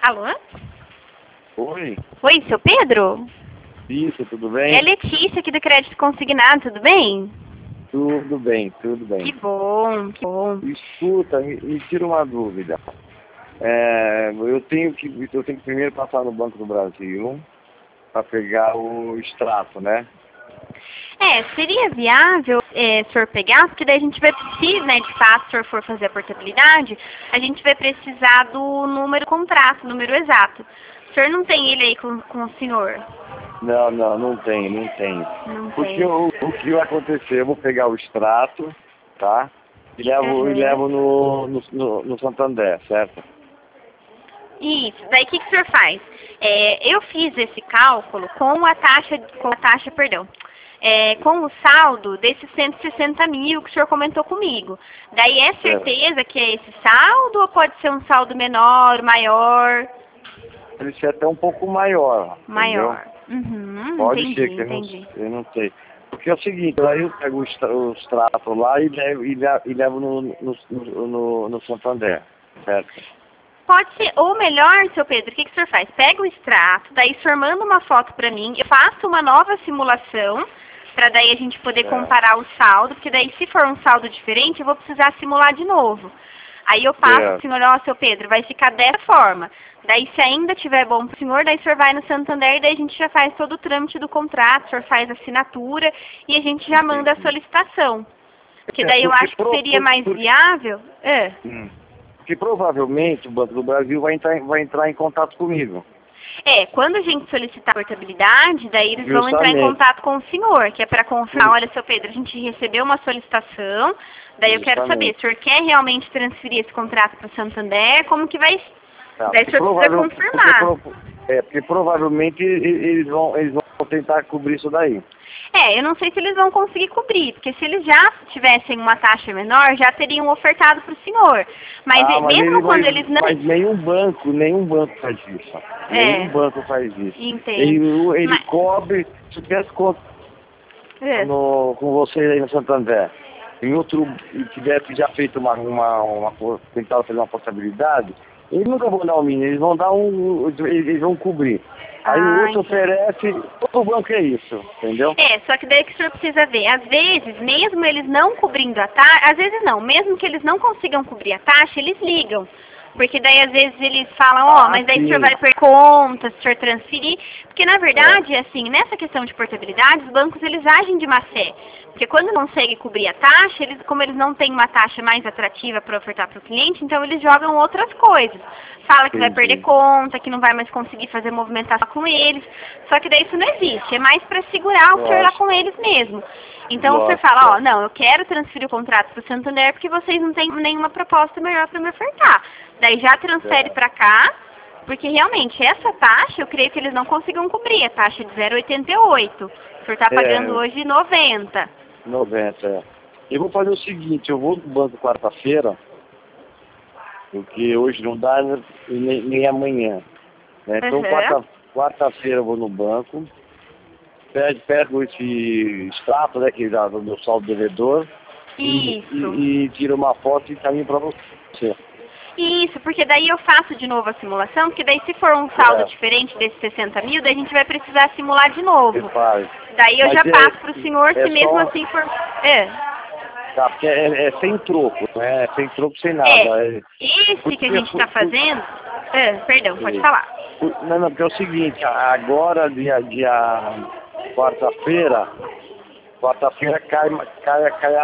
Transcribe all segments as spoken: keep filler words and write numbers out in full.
Alô? Oi. Oi, seu Pedro? Isso, tudo bem? É Letícia aqui do Crédito Consignado, tudo bem? Tudo bem, tudo bem. Que bom, que bom. Escuta, me, me tira uma dúvida. É, eu, tenho que, eu tenho que primeiro passar no Banco do Brasil para pegar o extrato, né? É, seria viável é, o senhor pegar, porque daí a gente vai precisar, né, de fato, se o senhor for fazer a portabilidade, a gente vai precisar do número contrato, número exato. O senhor não tem ele aí com, com o senhor? Não, não, não tem, não tem. Não Porque tem. o, o que vai acontecer? Eu vou pegar o extrato, tá? E levo, Uhum. e levo no, no, no, no Santander, certo? Isso, daí o que, que o senhor faz? É, eu fiz esse cálculo com a taxa, com a taxa, perdão, é, com o saldo desses cento e sessenta mil que o senhor comentou comigo. Daí é certeza que é esse saldo ou pode ser um saldo menor, maior? Ele ser até um pouco maior, Maior. entendeu? Uhum, Pode entendi, ser, que eu não, entendi. eu não sei. Porque é o seguinte, aí eu pego o extra- o extrato lá e levo, e levo, e levo no, no, no, no, no Santander, certo? Pode ser, ou melhor, seu Pedro, o que, que o senhor faz? Pega o extrato, daí o senhor manda uma foto para mim, eu faço uma nova simulação, para daí a gente poder É. comparar o saldo, porque daí se for um saldo diferente, eu vou precisar simular de novo. Aí eu passo É. para o senhor, ó, seu Pedro, vai ficar dessa forma. Daí se ainda tiver bom para o senhor, daí o senhor vai no Santander e daí a gente já faz todo o trâmite do contrato, o senhor faz a assinatura e a gente já manda a solicitação. Porque É, daí eu porque acho que pro- seria mais por- viável. É. Hum. Porque provavelmente o Banco do Brasil vai entrar, em- vai entrar em contato comigo. É, quando a gente solicitar a portabilidade, daí eles vão entrar em Justamente. contato com o senhor, que é para confirmar, Sim. olha, seu Pedro, a gente recebeu uma solicitação, daí eu quero saber, Justamente. o senhor quer realmente transferir esse contrato para o Santander? Como que vai... Tá, Daí o porque senhor precisa provável- confirmar. porque pro- é, porque provavelmente e- eles vão, eles vão tentar cobrir isso daí. É, eu não sei se eles vão conseguir cobrir, porque se eles já tivessem uma taxa menor, já teriam ofertado para o senhor. Mas, ah, e- mas mesmo ele quando vai, eles não... mas nenhum banco, nenhum banco faz isso. É. Nenhum banco faz isso. Entendo. Ele, ele Mas- cobre, se tivesse conta É. no, com você aí no Santander, em outro, e tivesse já feito uma, uma, uma, uma tentado fazer uma portabilidade, eles nunca vão dar um mínimo, eles vão dar um, eles vão cobrir. Aí Ah, o outro entendi. oferece, todo banco é isso, entendeu? É, só que daí que o senhor precisa ver, às vezes, mesmo eles não cobrindo a taxa, às vezes não, mesmo que eles não consigam cobrir a taxa, eles ligam. Porque daí às vezes eles falam, ó, Ah, mas daí o sim. senhor vai per conta, se o senhor transferir. Porque na verdade, assim, nessa questão de portabilidade, os bancos eles agem de má fé. Porque quando não conseguem cobrir a taxa, eles, como eles não têm uma taxa mais atrativa para ofertar para o cliente, então eles jogam outras coisas. Fala que vai Entendi. perder conta, que não vai mais conseguir fazer movimentação com eles. Só que daí isso não existe, é mais para segurar o senhor lá Lógico. com eles mesmo. Então você Lógico, fala, ó, lógico. não, eu quero transferir o contrato para o Santander porque vocês não têm nenhuma proposta melhor para me ofertar. Daí já transfere É. para cá, porque realmente essa taxa, eu creio que eles não consigam cobrir, a taxa de zero vírgula oitenta e oito. O senhor está É. pagando hoje noventa. noventa, é. Eu vou fazer o seguinte, eu vou no banco quarta-feira, porque hoje não dá né, nem, nem amanhã. Né? Então Uhum. quarta, quarta-feira eu vou no banco, pego, pego esse extrato né, que dá do meu saldo devedor e, Isso. e, e tiro uma foto e caminho para você. Isso, porque daí eu faço de novo a simulação, porque daí se for um saldo É. diferente desses sessenta mil, daí a gente vai precisar simular de novo. Você faz. Daí eu Mas já é- passo para o senhor, é se mesmo só- assim for... É. Tá, porque é, é sem troco, né? É sem troco, sem nada. É, É- esse que a gente está fazendo... É, perdão, pode Sim. falar. Não, não, porque é o seguinte, agora, dia, dia quarta-feira, quarta-feira cai, cai, cai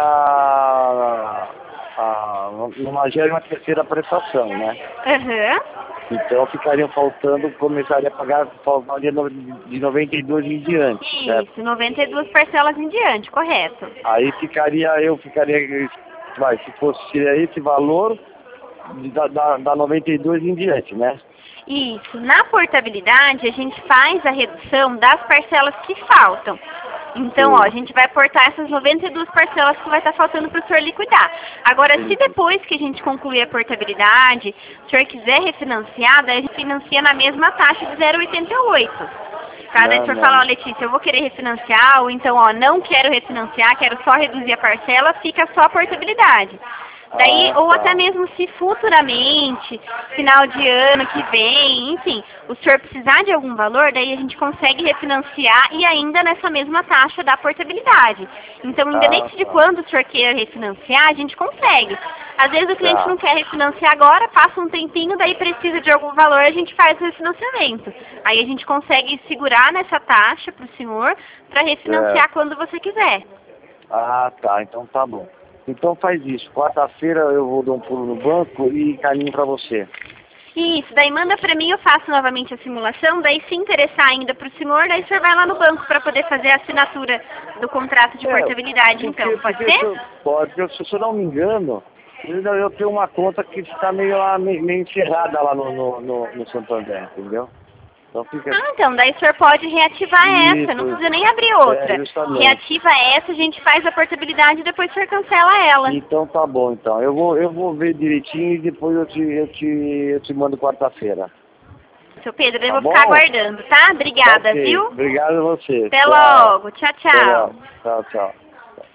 a, a, não gera uma terceira prestação, né? Aham. Então ficariam faltando, começaria a pagar faltaria no- de noventa e dois em diante, certo? Isso, noventa e duas parcelas em diante, correto. Aí ficaria, eu ficaria, vai, se fosse esse valor, da, da, da noventa e dois em diante, né? Isso. Na portabilidade, a gente faz a redução das parcelas que faltam. Então, Sim. ó, a gente vai portar essas noventa e duas parcelas que vai estar faltando para o senhor liquidar. Agora, se depois que a gente concluir a portabilidade, o senhor quiser refinanciar, daí a gente financia na mesma taxa de zero vírgula oitenta e oito. Tá? Daí o Não, senhor não. fala, ó, Letícia, eu vou querer refinanciar, ou então, ó, não quero refinanciar, quero só reduzir a parcela, fica só a portabilidade. Daí, Ah, ou tá. até mesmo se futuramente, final de ano que vem, enfim, o senhor precisar de algum valor, daí a gente consegue refinanciar e ainda nessa mesma taxa da portabilidade. Então, independente Ah, de tá. quando o senhor queira refinanciar, a gente consegue. Às vezes o cliente Tá. não quer refinanciar agora, passa um tempinho, daí precisa de algum valor, a gente faz o refinanciamento. Aí a gente consegue segurar nessa taxa para o senhor para refinanciar É. quando você quiser. Ah, tá. Então tá bom. Então faz isso. Quarta-feira eu vou dar um pulo no banco e caminho pra você. Isso, daí manda pra mim, eu faço novamente a simulação, daí se interessar ainda pro senhor, daí o senhor vai lá no banco para poder fazer a assinatura do contrato de É, portabilidade, porque, então, pode porque ser? se eu, pode, porque se eu não me engano, eu eu tenho uma conta que está meio, lá, meio, meio encerrada lá no, no, no, no Santander, entendeu? Então fica... Ah, então, daí o senhor pode reativar essa, não Isso, precisa nem abrir é, outra. justamente. Reativa essa, a gente faz a portabilidade e depois o senhor cancela ela. Então tá bom, então. Eu vou, eu vou ver direitinho e depois eu te, eu te, eu te mando quarta-feira. Seu Pedro, eu Tá vou bom? ficar aguardando, tá? Tá Obrigada, ok. viu? Obrigado a você. Até Tchau. logo. Tchau, Até tchau. logo. Tchau, tchau.